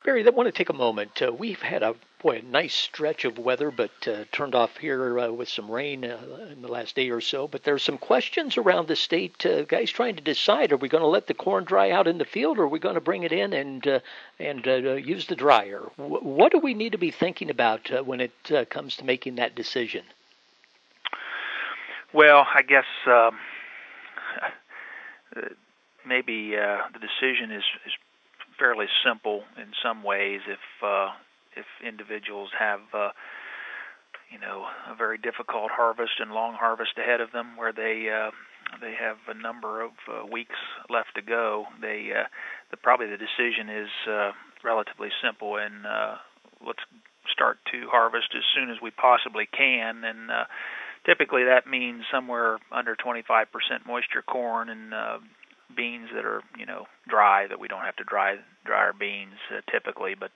Barry, I want to take a moment. We've had a nice stretch of weather, but turned off here with some rain in the last day or so. But there's some questions around the state. Guys trying to decide: are we going to let the corn dry out in the field, or are we going to bring it in and use the dryer? What do we need to be thinking about when it comes to making that decision? Well, I guess maybe the decision is fairly simple in some ways. If individuals have a very difficult harvest and long harvest ahead of them, where they have a number of weeks left to go, probably the decision is relatively simple, and let's start to harvest as soon as we possibly can. And typically that means somewhere under 25% moisture corn and beans that are dry, that we don't have to dry our beans typically, but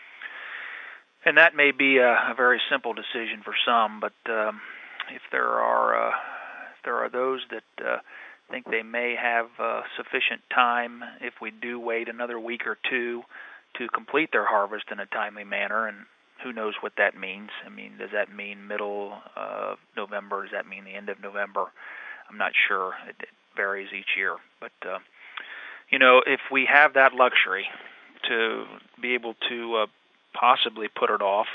and that may be a very simple decision for some. But if there are those that think they may have sufficient time, if we do wait another week or two to complete their harvest in a timely manner, and who knows what that means. I mean, does that mean middle of November? Does that mean the end of November? I'm not sure. It varies each year. But, if we have that luxury to be able to possibly put it off,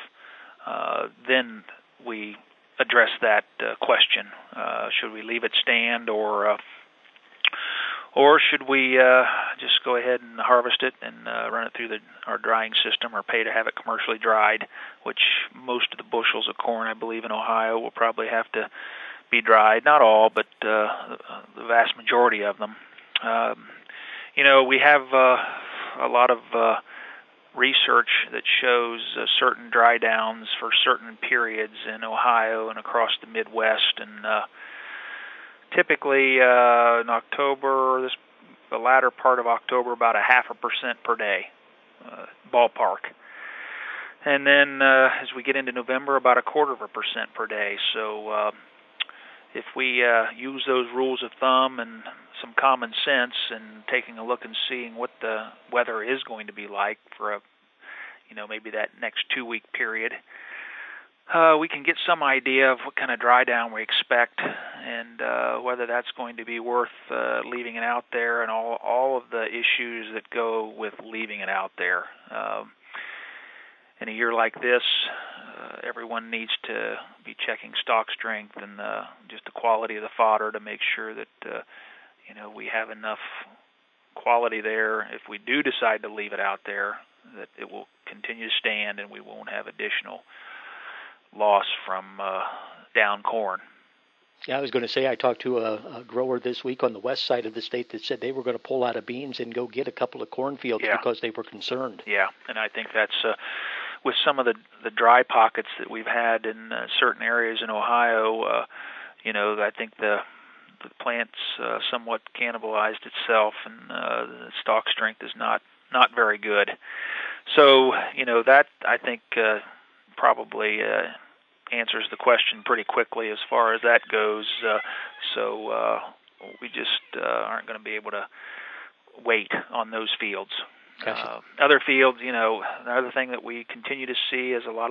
then we address that question. Should we leave it stand, or should we just go ahead and harvest it and run it through our drying system, or pay to have it commercially dried, which most of the bushels of corn, I believe, in Ohio will probably have to be dried. Not all, but the vast majority of them. We have a lot of research that shows certain dry downs for certain periods in Ohio and across the Midwest, and typically in October, the latter part of October, about 0.5% per day, ballpark. And then as we get into November, about 0.25% per day. So if we use those rules of thumb and some common sense, and taking a look and seeing what the weather is going to be like for maybe that next 2-week period, we can get some idea of what kind of dry down we expect, and whether that's going to be worth leaving it out there, and all of the issues that go with leaving it out there. In a year like this, everyone needs to be checking stock strength and just the quality of the fodder to make sure that we have enough quality there. If we do decide to leave it out there, that it will continue to stand, and we won't have additional loss from down corn. Yeah, I was going to say, I talked to a grower this week on the west side of the state that said they were going to pull out of beans and go get a couple of cornfields because they were concerned. Yeah, and I think that's with some of the dry pockets that we've had in certain areas in Ohio. I think the plant's somewhat cannibalized itself, and the stalk strength is not very good. So, that I think probably answers the question pretty quickly as far as that goes. So we just aren't going to be able to wait on those fields. Gotcha. Other fields, another thing that we continue to see is a lot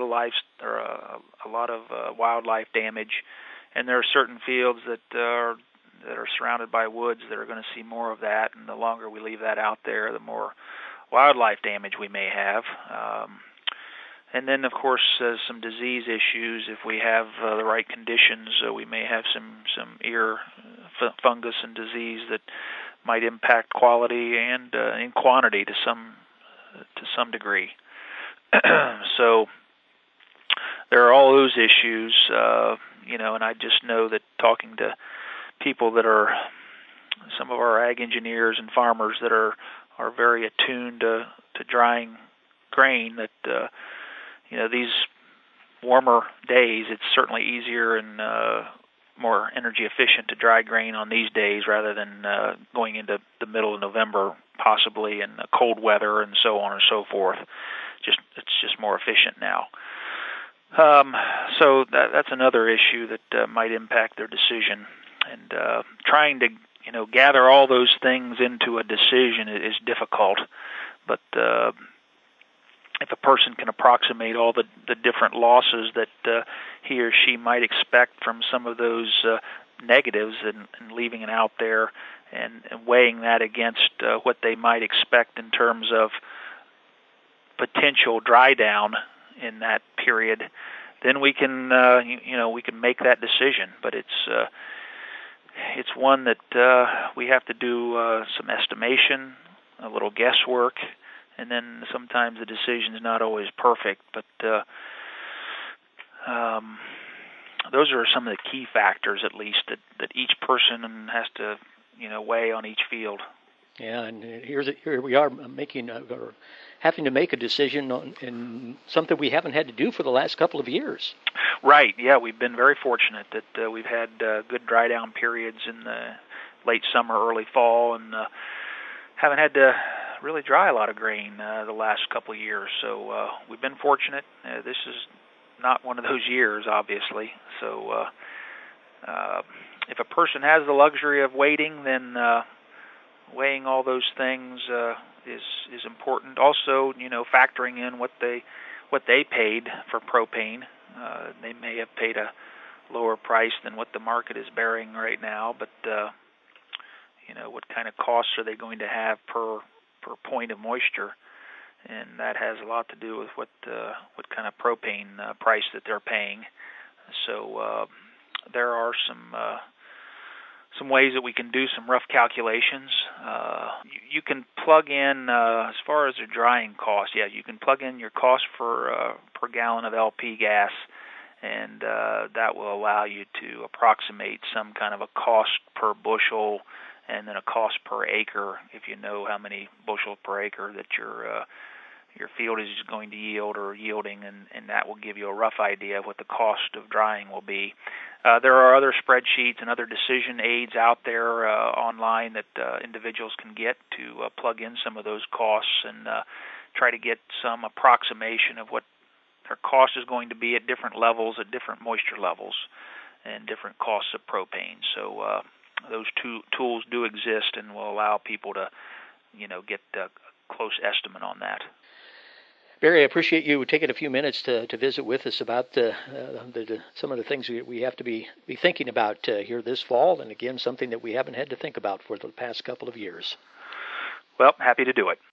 of wildlife damage, and there are certain fields that are surrounded by woods that are going to see more of that, and the longer we leave that out there, the more wildlife damage we may have. And then, of course, some disease issues. If we have the right conditions, we may have some ear fungus and disease that might impact quality and in quantity to some degree. So there are all those issues, and I just know that talking to people that are some of our ag engineers and farmers that are very attuned to drying grain, that these warmer days, it's certainly easier and more energy efficient to dry grain on these days rather than going into the middle of November possibly in cold weather and so on and so forth. It's just more efficient now. So that's another issue that might impact their decision. And trying to gather all those things into a decision is difficult. But if a person can approximate all the different losses that he or she might expect from some of those negatives and leaving it out there and weighing that against what they might expect in terms of potential dry down in that period, then we can we can make that decision. But it's one that we have to do some estimation, a little guesswork, and then sometimes the decision is not always perfect. But those are some of the key factors, at least, that each person has to weigh on each field. Yeah, and here we are making or having to make a decision in something we haven't had to do for the last couple of years. Right. Yeah, we've been very fortunate that we've had good dry down periods in the late summer, early fall, and haven't had to really dry a lot of grain the last couple of years. So we've been fortunate. This is not one of those years, obviously. So if a person has the luxury of waiting, then weighing all those things is important. Also, factoring in what they paid for propane. They may have paid a lower price than what the market is bearing right now, but what kind of costs are they going to have per point of moisture? And that has a lot to do with what kind of propane price that they're paying. So there are some ways that we can do some rough calculations. You can plug in, as far as the drying cost, you can plug in your cost per gallon of LP gas, and that will allow you to approximate some kind of a cost per bushel and then a cost per acre if you know how many bushels per acre that your field is going to yield or yielding, and that will give you a rough idea of what the cost of drying will be. There are other spreadsheets and other decision aids out there online that individuals can get to plug in some of those costs and try to get some approximation of what their cost is going to be at different levels, at different moisture levels, and different costs of propane. So those two tools do exist and will allow people to, get a close estimate on that. Barry, I appreciate you taking a few minutes to visit with us about some of the things we have to be thinking about here this fall, and again, something that we haven't had to think about for the past couple of years. Well, happy to do it.